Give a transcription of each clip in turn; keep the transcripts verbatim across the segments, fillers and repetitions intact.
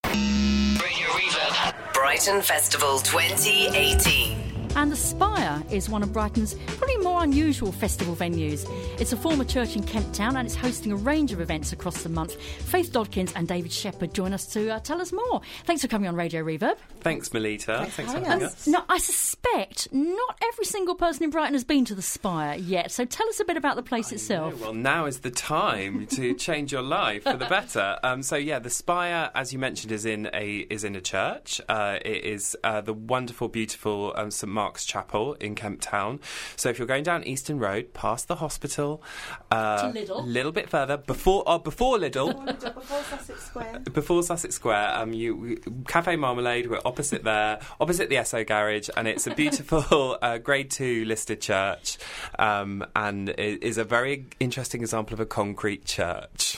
Radio Reverb. Brighton Festival twenty eighteen. And the Spire is one of Brighton's probably more unusual festival venues. It's a former church in Kemp Town and it's hosting a range of events across the month. Faith Dodkins and David Shepherd join us to uh, tell us more. Thanks for coming on Radio Reverb. Thanks, Melita. Thanks, Thanks for having us. Now, I suspect not every single person in Brighton has been to the Spire yet, so tell us a bit about the place I itself. know. Well, now is the time to change your life for the better. Um, so, yeah, the Spire, as you mentioned, is in a is in a church. Uh, it is uh, the wonderful, beautiful um, St Mark's Chapel in Kemp Town. So if you're going down Easton Road, past the hospital, uh, to Lidl, a little bit further before uh, before Lidl, before, Lidl, before Sussex Square, before Sussex Square, um, you Cafe Marmalade. We're opposite there, opposite the Esso Garage, and it's a beautiful uh, Grade Two listed church, um, and it is a very interesting example of a concrete church.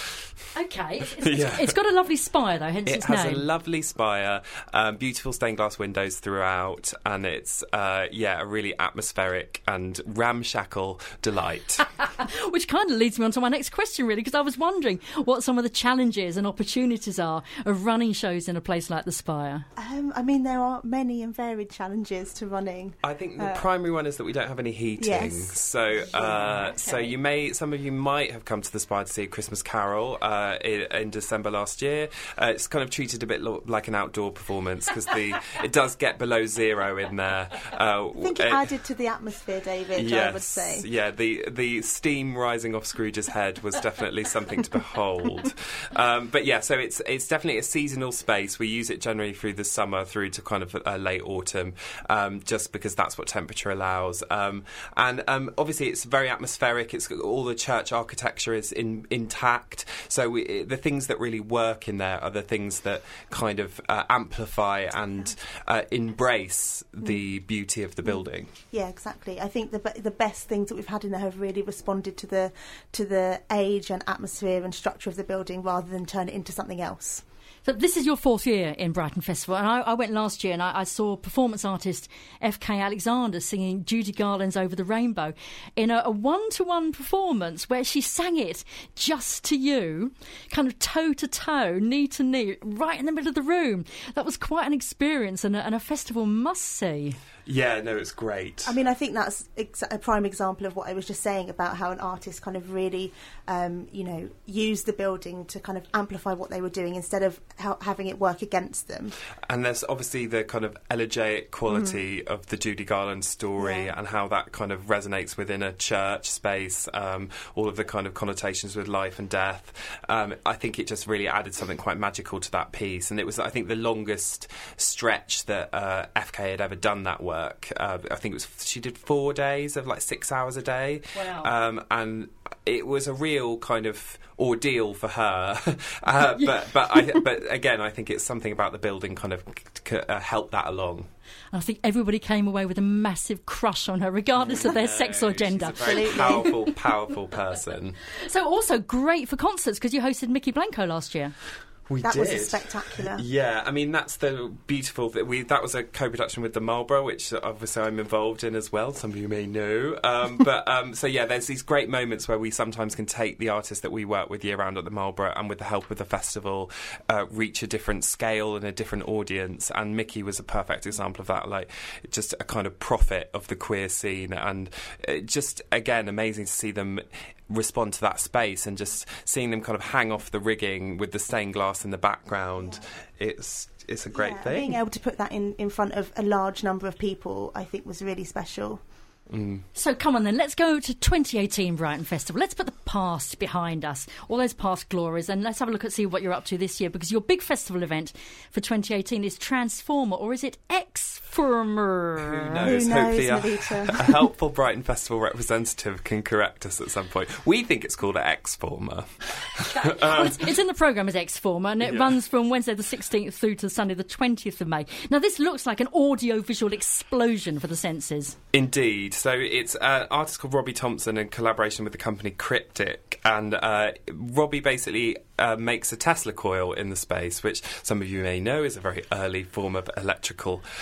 Okay, it's, it's, Yeah. it's got a lovely spire though, hence It its has name. a lovely spire, um, beautiful stained glass windows throughout, and it's uh, yeah, a really atmospheric and ramshackle delight. Which kind of leads me on to my next question, really, because I was wondering what some of the challenges and opportunities are of running shows in a place like the Spire. Um, I mean, there are many and varied challenges to running. I think the Uh, primary one is that we don't have any heating. Yes. So, uh, okay. so you may, some of you might have come to the Spire to see A Christmas Carol uh, in, in December last year. Uh, it's kind of treated a bit lo- like an outdoor performance because the it does get below zero in there. Uh, I think it added to the atmosphere, David, yes, I would say. Yeah, the the steam rising off Scrooge's head was definitely something to behold. Um, but yeah, so it's it's definitely a seasonal space. We use it generally through the summer through to kind of uh, late autumn, um, just because that's what temperature allows. Um, and um, obviously, it's very atmospheric. It's all the church architecture is in, intact. So we, the things that really work in there are the things that kind of uh, amplify and uh, embrace the beauty of the building. Yeah, exactly. I think the be- the best things that we've had in there have really responded to the to the age and atmosphere and structure of the building rather than turn it into something else. So this is your fourth year in Brighton Festival, and I, I went last year and I, I saw performance artist F K Alexander singing Judy Garland's Over the Rainbow in a, a one-to-one performance where she sang it just to you, kind of toe-to-toe, knee-to-knee, right in the middle of the room. That was quite an experience and a, and a festival must-see. Yeah, no, it's great. I mean, I think that's ex- a prime example of what I was just saying about how an artist kind of really, um, you know, used the building to kind of amplify what they were doing instead of ha- having it work against them. And there's obviously the kind of elegiac quality mm. of the Judy Garland story yeah. and how that kind of resonates within a church space, um, all of the kind of connotations with life and death. Um, I think it just really added something quite magical to that piece. And it was, I think, the longest stretch that uh, F K had ever done that work. Uh, I think it was she did four days of like six hours a day. Wow. Um, and it was a real kind of ordeal for her. uh, but but I, but again, I think it's something about the building kind of c- uh, helped that along. I think everybody came away with a massive crush on her, regardless of their sex or gender. She's a very powerful, powerful person. So also great for concerts because you hosted Mickey Blanco last year. We that did. was a spectacular. Yeah, I mean that's the beautiful thing. We that was a co-production with the Marlborough, which obviously I'm involved in as well. Some of you may know. Um, but um, so yeah, there's these great moments where we sometimes can take the artists that we work with year round at the Marlborough and with the help of the festival, uh, reach a different scale and a different audience. And Mickey was a perfect example of that. Like just a kind of prophet of the queer scene, and it just again amazing to see them respond to that space and just seeing them kind of hang off the rigging with the stained glass in the background. Yeah. It's it's a great yeah, thing. Being able to put that in, in front of a large number of people, I think, was really special. Mm. So come on then, let's go to twenty eighteen Brighton Festival. Let's put the past behind us, all those past glories, and let's have a look at see what you're up to this year, because your big festival event for twenty eighteen is Transformer, or is it X-Former? Who knows? Who knows, Hopefully a, a helpful Brighton Festival representative can correct us at some point. We think it's called X-Former. Okay. um, well, it's, it's in the programme as X-Former, and it yeah. runs from Wednesday the sixteenth through to Sunday the twentieth of May. Now this looks like an audio-visual explosion for the senses. Indeed. So it's an artist called Robbie Thompson in collaboration with the company Cryptic, and uh, Robbie basically uh, makes a Tesla coil in the space, which some of you may know is a very early form of electrical uh,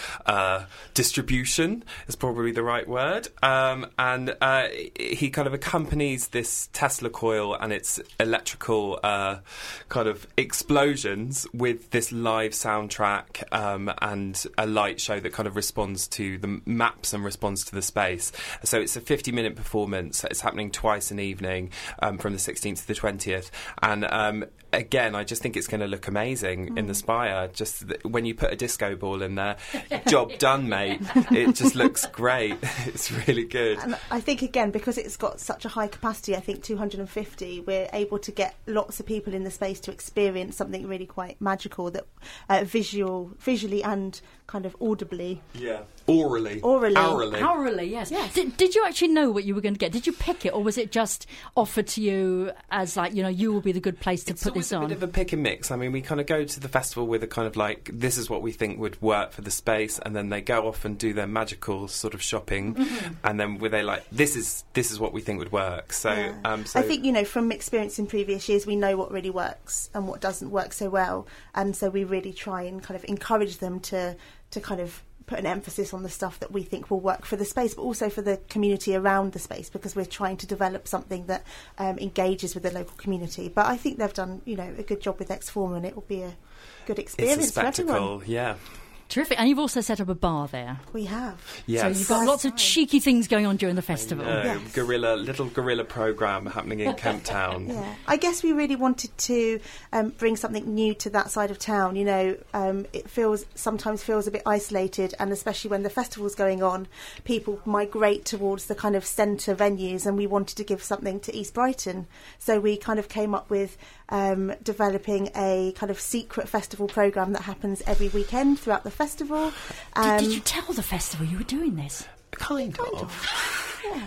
uh, distribution is probably the right word. Um, and uh, he kind of accompanies this Tesla coil and its electrical uh, kind of explosions with this live soundtrack um, and a light show that kind of responds to the maps and responds to the space. So it's a fifty-minute performance. It's happening twice an evening um, from the sixteenth to the twentieth. And um, again, I just think it's going to look amazing mm. in the Spire. Just th- when you put a disco ball in there, job done, mate. It just looks great. It's really good. And I think, again, because it's got such a high capacity, I think two hundred fifty, we're able to get lots of people in the space to experience something really quite magical, that uh, visual, visually and kind of audibly. Yeah. Orally. Orally. Hourly. Hourly, yes. yes. Did, did you actually know what you were going to get? Did you pick it, or was it just offered to you as, like, you know, you will be the good place to it's put this on? It's a bit of a pick and mix. I mean, we kind of go to the festival with a kind of like, this is what we think would work for the space, and then they go off and do their magical sort of shopping, mm-hmm. and then where they like, this is this is what we think would work. So, yeah. um, so I think, you know, from experience in previous years, we know what really works and what doesn't work so well, and so we really try and kind of encourage them to to kind of put an emphasis on the stuff that we think will work for the space, but also for the community around the space, because we're trying to develop something that um, engages with the local community. But I think they've done, you know, a good job with X-Form, and it will be a good experience it's a spectacle, for everyone. Yeah. Terrific. And you've also set up a bar there. We have. Yes. So you've got lots of cheeky things going on during the festival. Uh, Yes. Guerrilla, little guerrilla programme happening in Kemp Town. Yeah, I guess we really wanted to um, bring something new to that side of town. You know, um, it feels sometimes feels a bit isolated, and especially when the festival's going on, people migrate towards the kind of centre venues, and we wanted to give something to East Brighton. So we kind of came up with um, developing a kind of secret festival programme that happens every weekend throughout the festival. Um, did, did you tell the festival you were doing this? Kind, kind of. of. Yeah.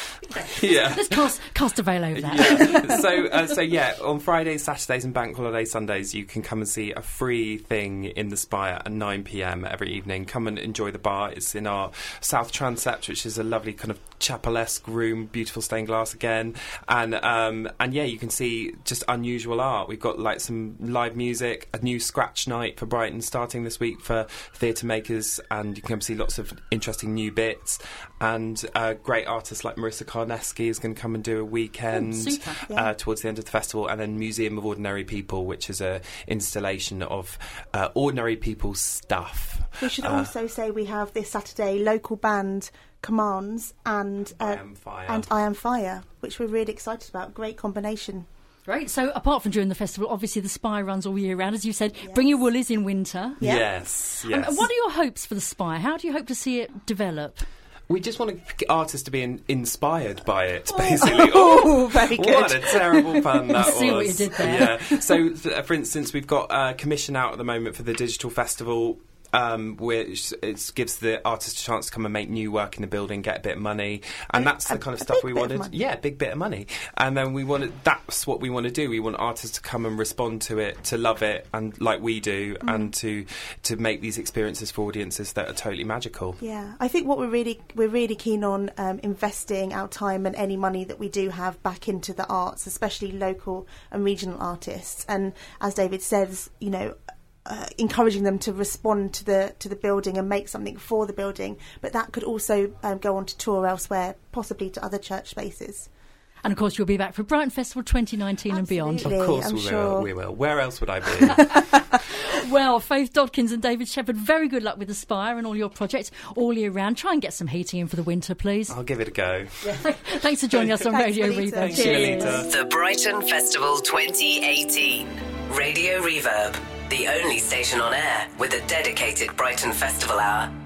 Yeah. Let's cast, cast a veil over that. Yeah. so, uh, so yeah, on Fridays, Saturdays and Bank Holiday Sundays, you can come and see a free thing in the Spire at nine p.m. every evening. Come and enjoy the bar. It's in our South Transept, which is a lovely kind of chapel-esque room, beautiful stained glass again. And, um, and yeah, you can see just unusual art. We've got like some live music, a new scratch night for Brighton starting this week for theatre makers, and you can come see lots of interesting new bits. And uh, great artists like Marissa Karneski is going to come and do a weekend oh, super. Yeah. uh, towards the end of the festival, and then Museum of Ordinary People, which is a installation of uh, ordinary people's stuff. We should uh, also say we have this Saturday local band Commands and uh, I Am Fire. and I Am Fire, which we're really excited about. Great combination. Great. So apart from during the festival, obviously the Spire runs all year round. As you said, Yes. bring your woolies in winter. Yeah. Yes, yes. Um, what are your hopes for the Spire? How do you hope to see it develop? We just want to, artists to be in, inspired by it, basically. Oh, very good. What a terrible pun that was. See what you did there. Yeah. So, th- for instance, we've got a commission out at the moment for the Digital Festival, um, which it gives the artist a chance to come and make new work in the building, get a bit of money, and A- that's the a- kind of a stuff big we bit of wanted. money. Yeah, a big bit of money, and then we wanted. That's what we want to do. We want artists to come and respond to it, to love it, and like we do, Mm. and to to make these experiences for audiences that are totally magical. Yeah, I think what we're really we're really keen on um, investing our time and any money that we do have back into the arts, especially local and regional artists. And as David says, you know, uh, encouraging them to respond to the to the building and make something for the building. But that could also um, go on to tour elsewhere, possibly to other church spaces. And of course, you'll be back for Brighton Festival twenty nineteen and beyond. Absolutely. Of course I'm we sure. will. We will. Where else would I be? Well, Faith Dodkins and David Shepherd, very good luck with the Spire and all your projects all year round. Try and get some heating in for the winter, please. I'll give it a go. Thanks for joining us on Thanks, Radio Melita. Reverb. Thank you, Cheers. Melita. The Brighton Festival twenty eighteen. Radio Reverb, the only station on air with a dedicated Brighton Festival hour.